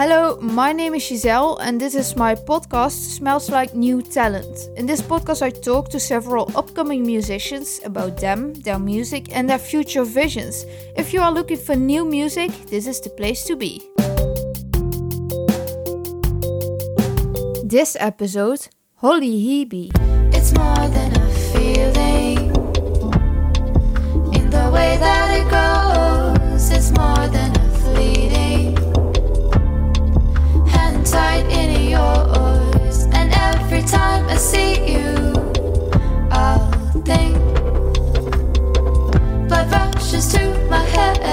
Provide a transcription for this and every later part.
Hello, my name is Giselle and this is my podcast Smells Like New Talent. In this podcast I talk to several upcoming musicians about them, their music and their future visions. If you are looking for new music, this is the place to be. This episode, Holly Hebe. It's more than a feeling in the way that it goes. It's more than a fleeting hand tight in yours. And every time I see you, I'll think blood rushes to my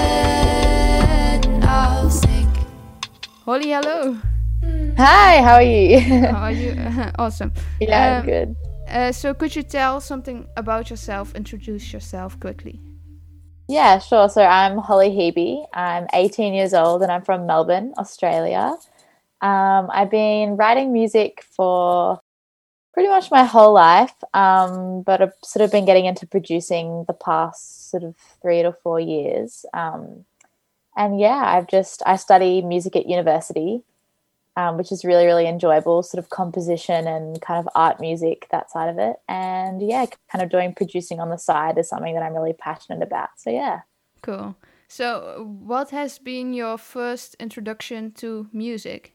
head and I'll sink. Holly, hello. Hi, how are you? How are you? Awesome. Yeah, I'm good. So could you tell something about yourself, introduce yourself quickly? Yeah, sure. So I'm Holly Hebe. I'm 18 years old and I'm from Melbourne, Australia. I've been writing music for pretty much my whole life, but I've sort of been getting into producing the past sort of 3 to 4 years. And yeah, I study music at university. Which is really, really enjoyable, sort of composition and kind of art music, that side of it. And yeah, kind of doing producing on the side is something that I'm really passionate about. So yeah. Cool. So what has been your first introduction to music?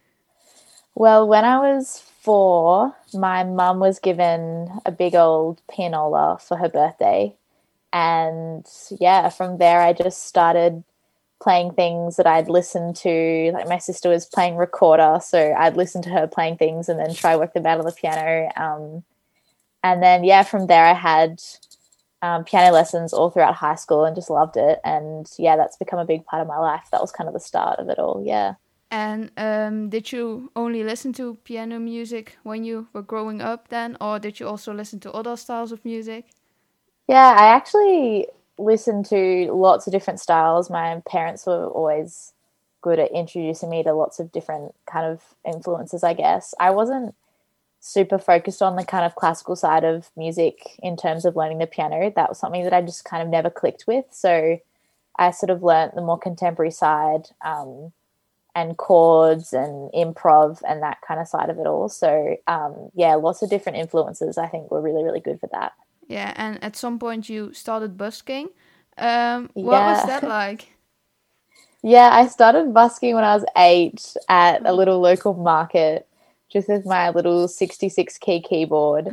Well, when I was 4, my mum was given a big old pianola for her birthday. And yeah, from there I just started playing things that I'd listened to. Like my sister was playing recorder, so I'd listen to her playing things and then try work them out on the piano. And then yeah, from there I had piano lessons all throughout high school and just loved it. And yeah, that's become a big part of my life. That was kind of the start of it all. Yeah. And did you only listen to piano music when you were growing up then, or did you also listen to other styles of music? Yeah, I actually listened to lots of different styles. My parents were always good at introducing me to lots of different kind of influences, I guess. I wasn't super focused on the kind of classical side of music in terms of learning the piano. That was something that I just kind of never clicked with. So I sort of learnt the more contemporary side and chords and improv and that kind of side of it all. So yeah, lots of different influences I think were really, really good for that. Yeah, and at some point you started busking. What was that like? Yeah, I started busking when I was 8 at a little local market, just with my little 66 key keyboard.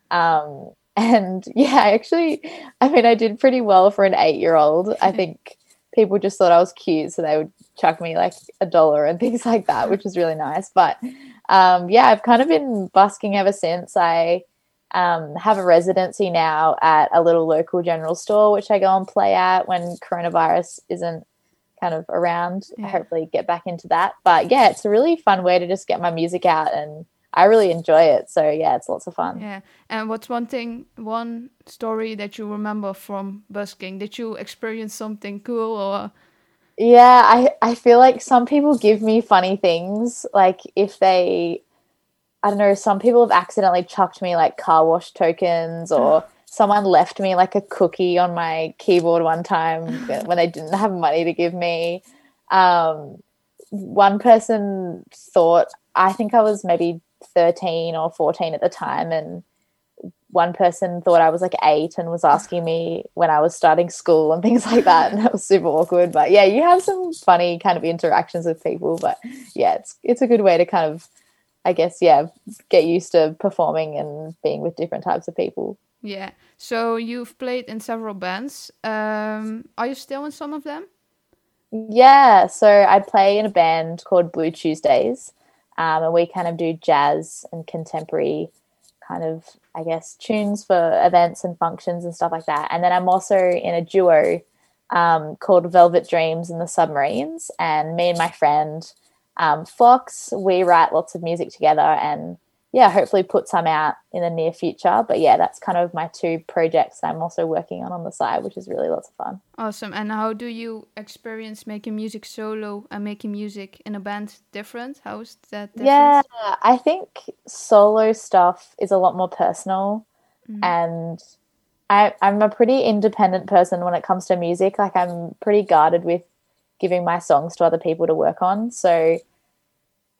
And yeah, I did pretty well for an 8-year-old. I think people just thought I was cute, so they would chuck me like $1 and things like that, which was really nice. But yeah, I've kind of been busking ever since. I have a residency now at a little local general store, which I go and play at when coronavirus isn't kind of around. Yeah. Hopefully get back into that. But yeah, it's a really fun way to just get my music out and I really enjoy it. So yeah, it's lots of fun. Yeah. And what's one story that you remember from busking? Did you experience something cool or? Yeah, I feel like some people give me funny things. Like if I don't know, some people have accidentally chucked me like car wash tokens, or someone left me like a cookie on my keyboard one time when they didn't have money to give me. One person thought, I think I was maybe 13 or 14 at the time, and one person thought I was like 8 and was asking me when I was starting school and things like that, and that was super awkward. But yeah, you have some funny kind of interactions with people, but yeah, it's a good way to kind of, I guess, yeah, get used to performing and being with different types of people. Yeah. So you've played in several bands. Are you still in some of them? Yeah. So I play in a band called Blue Tuesdays, and we kind of do jazz and contemporary kind of, I guess, tunes for events and functions and stuff like that. And then I'm also in a duo called Velvet Dreams and the Submarines, and me and my friend Fox, we write lots of music together and yeah, hopefully put some out in the near future. But yeah, that's kind of my 2 projects that I'm also working on the side, which is really lots of fun. Awesome. And how do you experience making music solo and making music in a band different? How is that different? Yeah, I think solo stuff is a lot more personal. And I'm a pretty independent person when it comes to music. Like I'm pretty guarded with giving my songs to other people to work on. So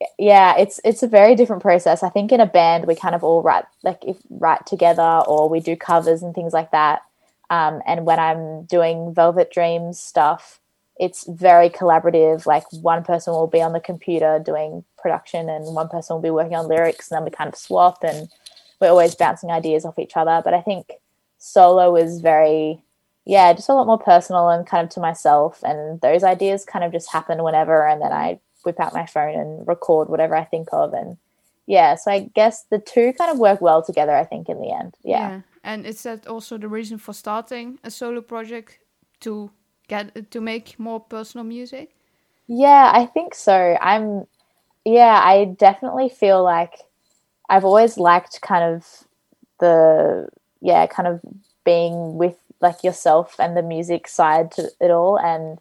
Yeah, it's a very different process. I think in a band we kind of all write together, or we do covers and things like that. And when I'm doing Velvet Dreams stuff, it's very collaborative. Like one person will be on the computer doing production, and one person will be working on lyrics, and then we kind of swap, and we're always bouncing ideas off each other. But I think solo is very, yeah, just a lot more personal and kind of to myself, and those ideas kind of just happen whenever, and then I whip out my phone and record whatever I think of. And yeah, so I guess the two kind of work well together, I think, in the end. Yeah. And is that also the reason for starting a solo project, to make more personal music? Yeah, I think so. I definitely feel like I've always liked kind of kind of being with like yourself and the music side to it all. And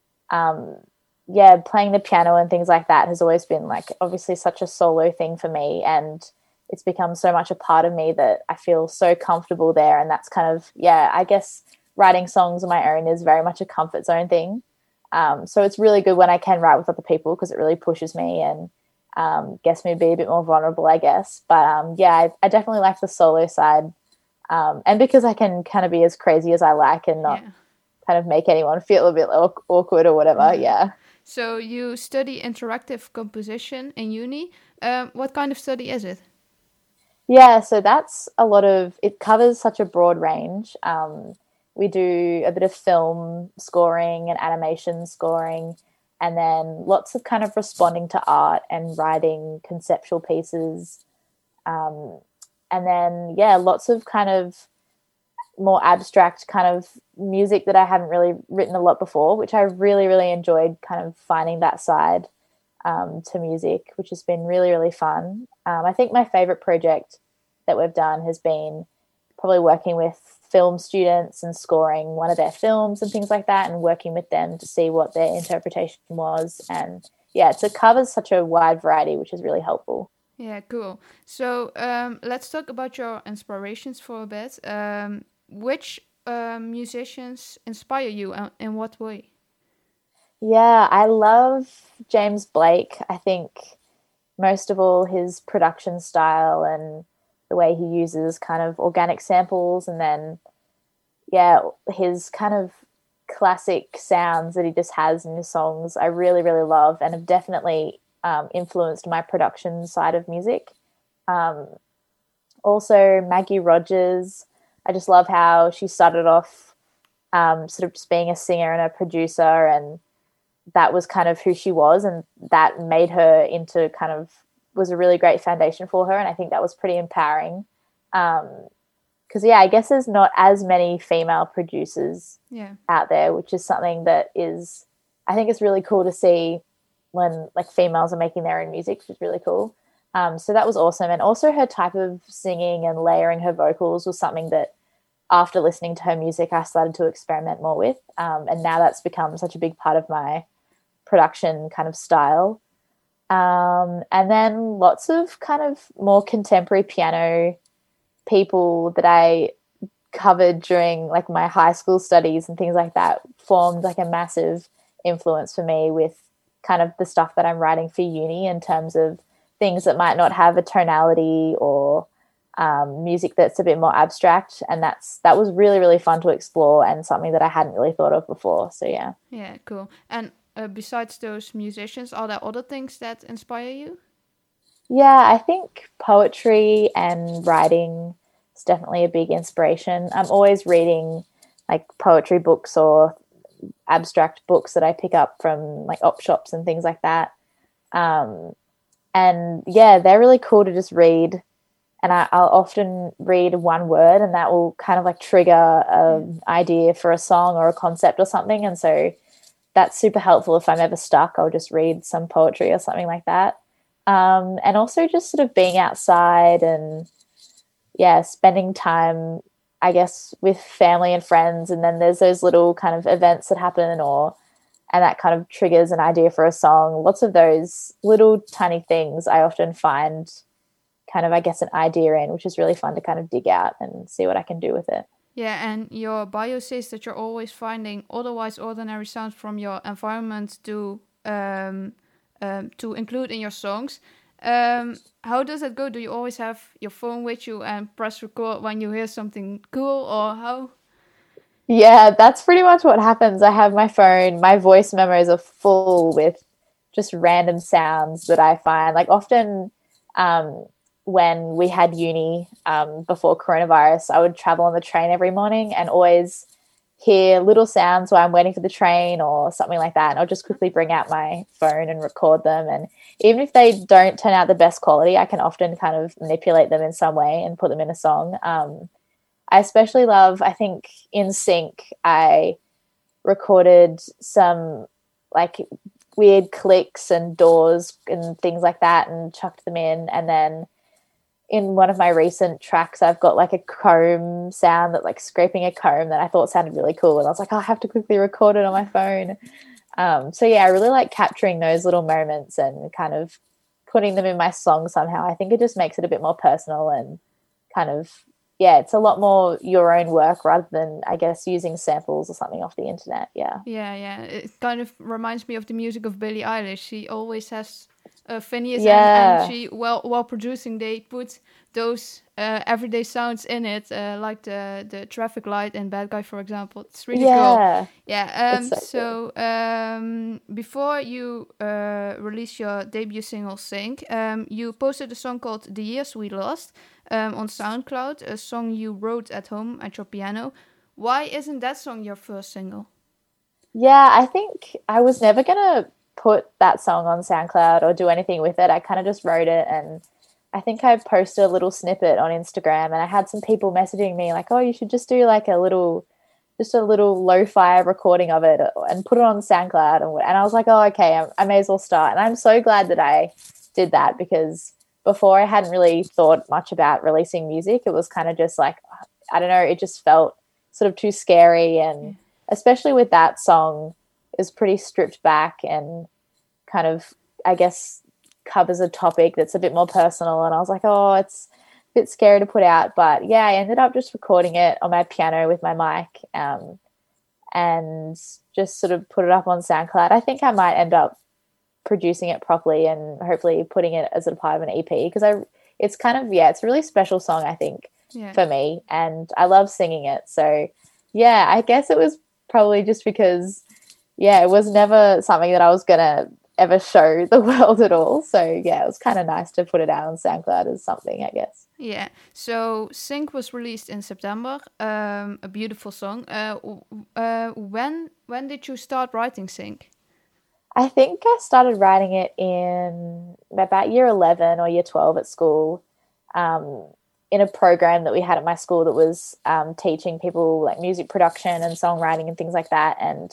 playing the piano and things like that has always been like obviously such a solo thing for me, and it's become so much a part of me that I feel so comfortable there. And that's kind of, I guess writing songs on my own is very much a comfort zone thing. So it's really good when I can write with other people, because it really pushes me and gets me to be a bit more vulnerable, I guess. But I definitely like the solo side. And because I can kind of be as crazy as I like and not kind of make anyone feel a bit awkward or whatever. Yeah. So you study interactive composition in uni. What kind of study is it? Yeah, so that's it covers such a broad range. We do a bit of film scoring and animation scoring, and then lots of kind of responding to art and writing conceptual pieces. And then, lots of kind of more abstract kind of music that I haven't really written a lot before, which I really, really enjoyed kind of finding that side to music, which has been really, really fun. I think my favorite project that we've done has been probably working with film students and scoring one of their films and things like that, and working with them to see what their interpretation was. And it covers such a wide variety, which is really helpful. Yeah, cool. So let's talk about your inspirations for a bit. Which musicians inspire you, and in what way? Yeah, I love James Blake. I think most of all his production style and the way he uses kind of organic samples, and then his kind of classic sounds that he just has in his songs, I really, really love, and have definitely influenced my production side of music. Also Maggie Rogers, I just love how she started off sort of just being a singer and a producer, and that was kind of who she was, and that made her into kind of was a really great foundation for her. And I think that was pretty empowering. Because, I guess there's not as many female producers out there, which is something that I think it's really cool to see when like females are making their own music, which is really cool. So that was awesome. And also her type of singing and layering her vocals was something that after listening to her music, I started to experiment more with. And now that's become such a big part of my production kind of style. And then lots of kind of more contemporary piano people that I covered during like my high school studies and things like that formed like a massive influence for me with kind of the stuff that I'm writing for uni, in terms of things that might not have a tonality or music that's a bit more abstract. And that was really, really fun to explore, and something that I hadn't really thought of before. So yeah, cool. And besides those musicians, are there other things that inspire you? Yeah, I think poetry and writing is definitely a big inspiration. I'm always reading like poetry books or abstract books that I pick up from like op shops and things like that. And they're really cool to just read. And I'll often read one word, and that will kind of like trigger an idea for a song or a concept or something. And so that's super helpful. If I'm ever stuck, I'll just read some poetry or something like that. And also just sort of being outside and spending time, I guess, with family and friends. And then there's those little kind of events that happen, and that kind of triggers an idea for a song. Lots of those little tiny things I often find kind of, I guess, an idea in, which is really fun to kind of dig out and see what I can do with it. Yeah, and your bio says that you're always finding otherwise ordinary sounds from your environment to to include in your songs. How does that go? Do you always have your phone with you and press record when you hear something cool, or how? Yeah, that's pretty much what happens. I have my phone, my voice memos are full with just random sounds that I find. Like often um, when we had uni before coronavirus, I would travel on the train every morning and always hear little sounds while I'm waiting for the train or something like that. And I'll just quickly bring out my phone and record them. And even if they don't turn out the best quality, I can often kind of manipulate them in some way and put them in a song. I especially love, I think in Sync, I recorded some like weird clicks and doors and things like that and chucked them in. And then in one of my recent tracks, I've got like a comb sound that like scraping a comb that I thought sounded really cool. And I was like, oh, I have to quickly record it on my phone. So yeah, I really like capturing those little moments and kind of putting them in my song somehow. I think it just makes it a bit more personal and kind of, yeah, it's a lot more your own work rather than, I guess, using samples or something off the internet. Yeah. Yeah. It kind of reminds me of the music of Billie Eilish. She always has Phineas and she, while producing, they put those everyday sounds in it, like the traffic light in Bad Guy, for example. It's really cool. Yeah. Before you released your debut single, Sync, you posted a song called The Years We Lost on SoundCloud, a song you wrote at home at your piano. Why isn't that song your first single? Yeah, I think I was never going to put that song on SoundCloud or do anything with it. I kind of just wrote it, and I think I posted a little snippet on Instagram, and I had some people messaging me like, oh, you should just do like a little lo-fi recording of it and put it on SoundCloud. And I was like, oh, okay, I may as well start. And I'm so glad that I did that, because before I hadn't really thought much about releasing music. It was kind of just like, I don't know, it just felt sort of too scary. And especially with that song, is pretty stripped back and kind of, I guess, covers a topic that's a bit more personal. And I was like, oh, it's a bit scary to put out. But yeah, I ended up just recording it on my piano with my mic and just sort of put it up on SoundCloud. I think I might end up producing it properly and hopefully putting it as a part of an EP, because it's kind of, it's a really special song, I think, for me. And I love singing it. So yeah, I guess it was probably just because it was never something that I was going to ever show the world at all. So, yeah, it was kind of nice to put it out on SoundCloud as something, I guess. Yeah. So, Sync was released in September. A beautiful song. When did you start writing Sync? I think I started writing it in about year 11 or year 12 at school, in a program that we had at my school that was teaching people like music production and songwriting and things like that. And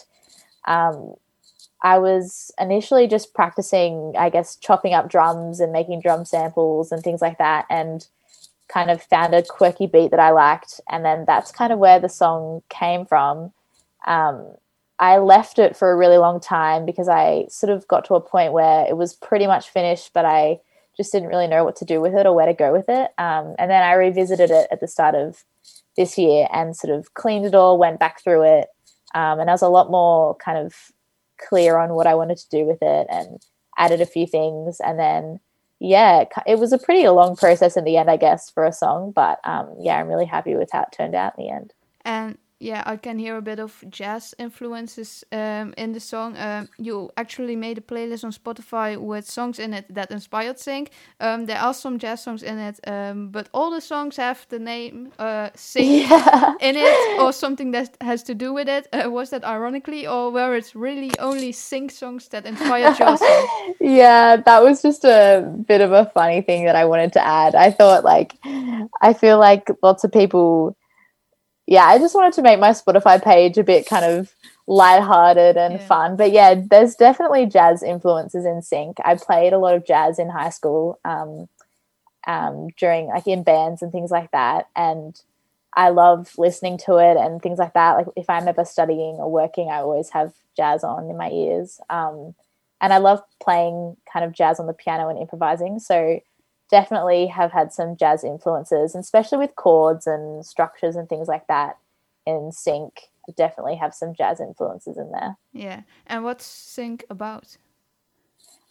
I was initially just practicing, I guess, chopping up drums and making drum samples and things like that, and kind of found a quirky beat that I liked. And then that's kind of where the song came from. I left it for a really long time because I sort of got to a point where it was pretty much finished, but I just didn't really know what to do with it or where to go with it. And then I revisited it at the start of this year and sort of cleaned it all, went back through it. And I was a lot more kind of clear on what I wanted to do with it and added a few things. And then, it was a pretty long process in the end, I guess, for a song. But, I'm really happy with how it turned out in the end. And I can hear a bit of jazz influences in the song. You actually made a playlist on Spotify with songs in it that inspired Sync. There are some jazz songs in it, but all the songs have the name Sync in it or something that has to do with it. Was that ironically, or were it really only Sync songs that inspired your song? Yeah, that was just a bit of a funny thing that I wanted to add. I thought, I feel like lots of people... I just wanted to make my Spotify page a bit kind of lighthearted and fun. But there's definitely jazz influences in Sync. I played a lot of jazz in high school during in bands and things like that. And I love listening to it and things like that. Like if I'm ever studying or working, I always have jazz on in my ears. And I love playing kind of jazz on the piano and improvising. So definitely have had some jazz influences, and especially with chords and structures and things like that in Sync. Definitely have some jazz influences in there. Yeah. And what's Sync about?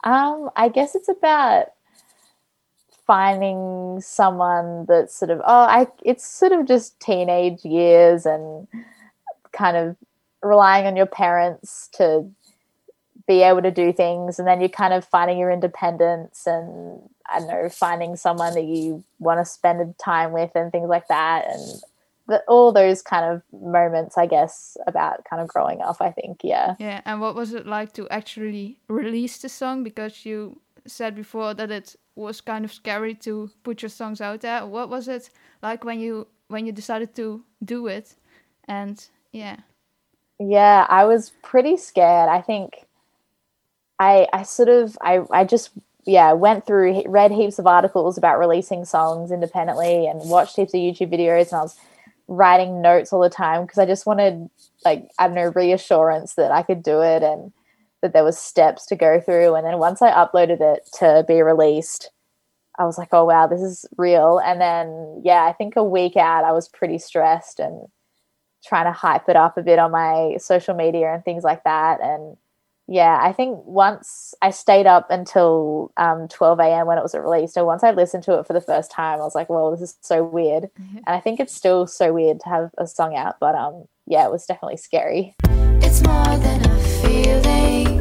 I guess it's about finding someone that's sort of it's sort of just teenage years and kind of relying on your parents to be able to do things, and then you're kind of finding your independence and I don't know, finding someone that you want to spend time with and things like that, and all those kind of moments, I guess, about kind of growing up, I think. Yeah. And what was it like to actually release the song? Because you said before that it was kind of scary to put your songs out there. What was it like when you decided to do it? And yeah, I was pretty scared. I think I just went through, read heaps of articles about releasing songs independently and watched heaps of YouTube videos, and I was writing notes all the time because I just wanted, like, I don't know, reassurance that I could do it and that there was steps to go through. And then once I uploaded it to be released, I was like, oh wow, this is real. And then I think a week out I was pretty stressed and trying to hype it up a bit on my social media and things like that. And I think once I stayed up until 12 a.m. when it was released, and once I listened to it for the first time, I was like, well, this is so weird. And I think it's still so weird to have a song out, but it was definitely scary. It's more than a feeling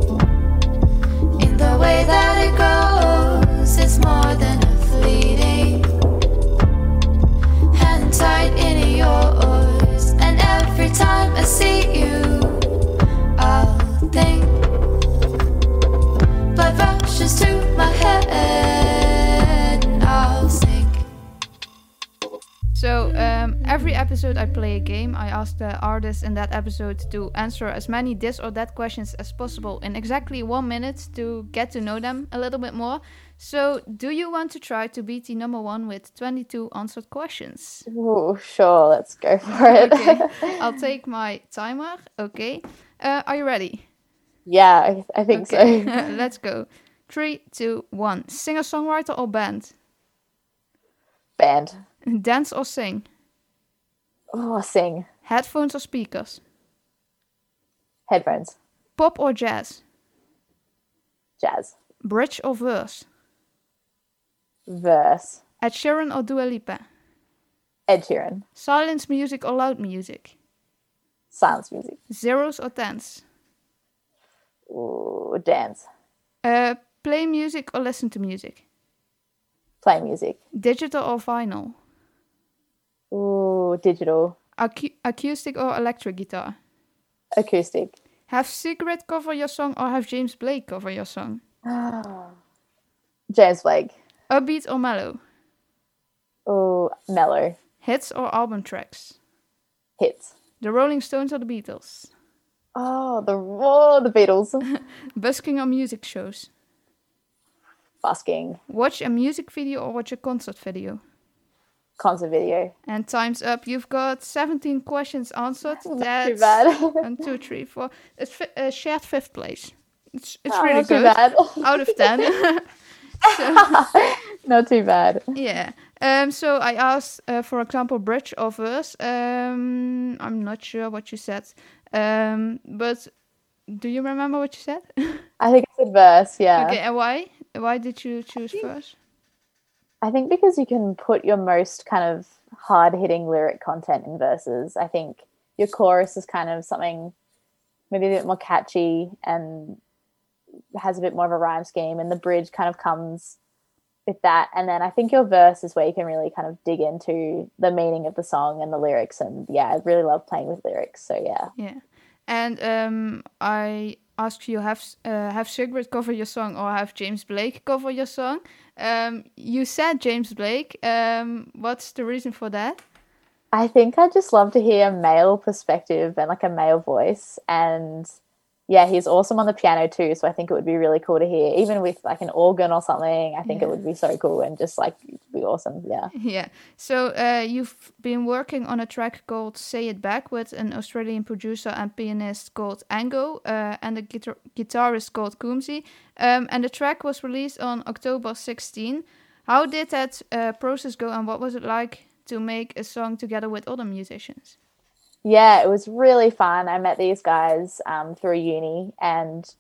in the way that it grows. It's more than a fleeting hand tight in yours, and every time I see you, I'll think blood rushes to my head and I'll sink. So every episode I play a game. I ask the artist in that episode to answer as many this or that questions as possible in exactly 1 minute to get to know them a little bit more. So do you want to try to beat the number one with 22 answered questions? Ooh, sure, let's go for it. Okay, I'll take my timer. Okay, are you ready? Yeah, I think so. Let's go. 3, 2, 1. Singer-songwriter or band? Band. Dance or sing? Oh, sing. Headphones or speakers? Headphones. Pop or jazz? Jazz. Bridge or verse? Verse. Ed Sheeran or Dua Lipa? Ed Sheeran. Silence music or loud music? Silence music. Zeros or tens? Ooh, dance. Play music or listen to music? Play music. Digital or vinyl? Ooh, digital. Acoustic or electric guitar? Acoustic. Have Secret cover your song or have James Blake cover your song? James Blake. Upbeat or mellow? Ooh, mellow. Hits or album tracks? Hits. The Rolling Stones or the Beatles? The Beatles. Busking or music shows? Busking. Watch a music video or watch a concert video? Concert video. And time's up. You've got 17 questions answered. Not too bad. 1, 2, 3, 4. It's shared 5th place. It's really not good. Too bad. Out of 10. Not too bad. Yeah. So I asked, for example, bridge or verse. I'm not sure what you said. But do you remember what you said? I think it's a verse, yeah. Okay, and why? Why did you choose verse? I think because you can put your most kind of hard-hitting lyric content in verses. I think your chorus is kind of something maybe a bit more catchy and has a bit more of a rhyme scheme, and the bridge kind of comes with that. And then I think your verse is where you can really kind of dig into the meaning of the song and the lyrics. And I really love playing with lyrics. So yeah. And I asked you, have Sigrid cover your song or have James Blake cover your song? You said James Blake. What's the reason for that? I think I just love to hear a male perspective and like a male voice. And he's awesome on the piano too. So I think it would be really cool to hear, even with like an organ or something. I think it would be so cool and just like be awesome. Yeah. Yeah. So you've been working on a track called Say It Back with an Australian producer and pianist called Ango and a guitarist called Coombsy. And the track was released on October 16. How did that process go, and what was it like to make a song together with other musicians? Yeah, it was really fun. I met these guys through uni, and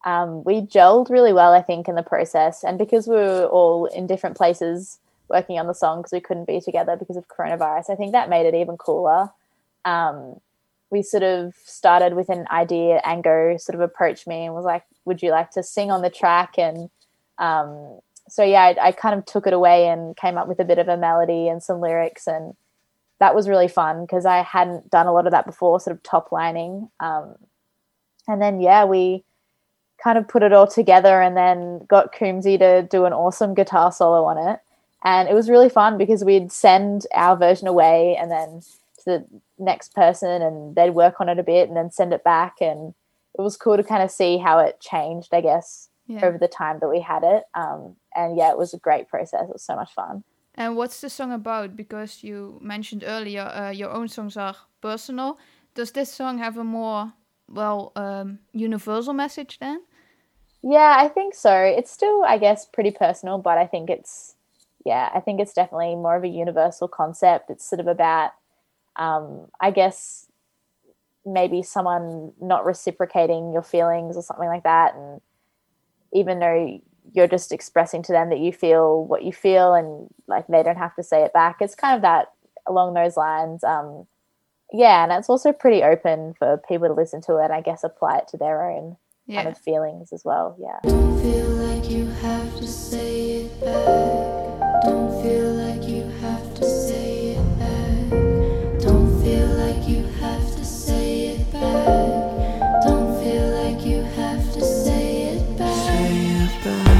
We gelled really well, I think, in the process. And because we were all in different places working on the song because we couldn't be together because of coronavirus, I think that made it even cooler. We sort of started with an idea. Ango sort of approached me and was like, would you like to sing on the track? And so, yeah, I kind of took it away and came up with a bit of a melody and some lyrics. And that was really fun because I hadn't done a lot of that before, sort of top lining. And then, yeah, we kind of put it all together and then got Coombsy to do an awesome guitar solo on it. And it was really fun because we'd send our version away and then to the next person and they'd work on it a bit and then send it back. And it was cool to kind of see how it changed, I guess, over the time that we had it. And yeah, it was a great process. It was so much fun. And what's the song about? Because you mentioned earlier your own songs are personal. Does this song have a more, universal message then? Yeah, I think so. It's still, I guess, pretty personal, but I think it's definitely more of a universal concept. It's sort of about, I guess, maybe someone not reciprocating your feelings or something like that. And even though you're just expressing to them that you feel what you feel and like they don't have to say it back, it's kind of that along those lines. Yeah, and it's also pretty open for people to listen to it and I guess apply it to their own kind of feelings as well. Yeah. Don't feel like you have to say it back. Don't feel like you have to say it back. Don't feel like you have to say it back. Don't feel like you have to say it back. Say it back.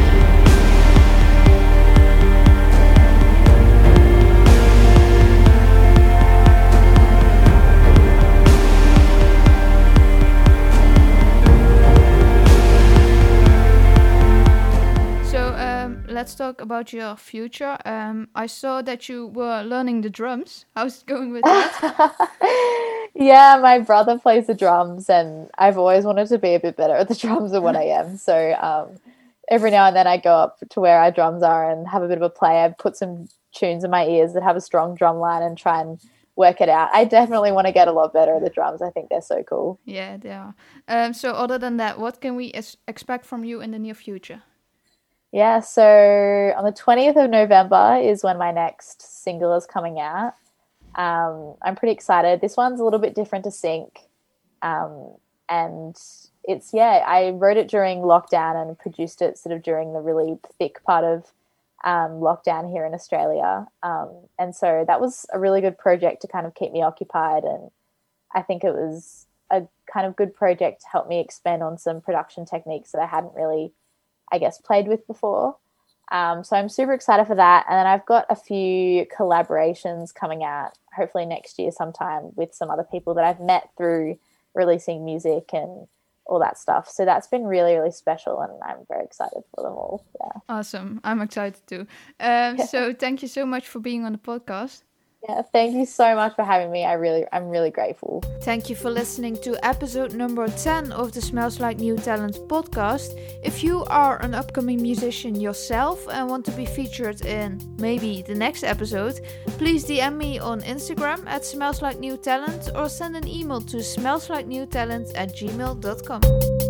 Let's talk about your future. I saw that you were learning the drums. How's it going with that? Yeah, my brother plays the drums and I've always wanted to be a bit better at the drums than what I am. So every now and then I go up to where our drums are and have a bit of a play. I put some tunes in my ears that have a strong drum line and try and work it out. I definitely want to get a lot better at the drums. I think they're so cool. Yeah, they are. So other than that, what can we expect from you in the near future? Yeah, so on the 20th of November is when my next single is coming out. I'm pretty excited. This one's a little bit different to sync. And it's, I wrote it during lockdown and produced it sort of during the really thick part of lockdown here in Australia. And so that was a really good project to kind of keep me occupied. And I think it was a kind of good project to help me expand on some production techniques that I hadn't really, I guess, played with before. So I'm super excited for that. And then I've got a few collaborations coming out, hopefully next year sometime, with some other people that I've met through releasing music and all that stuff. So that's been really, really special and I'm very excited for them all. Yeah. Awesome. I'm excited too. So thank you so much for being on the podcast. Yeah, thank you so much for having me. I'm really grateful. Thank you for listening to episode number 10 of the Smells Like New Talent podcast. If you are an upcoming musician yourself and want to be featured in maybe the next episode, please DM me on Instagram at Smells Like New Talent or send an email to smellslikenewtalent@gmail.com.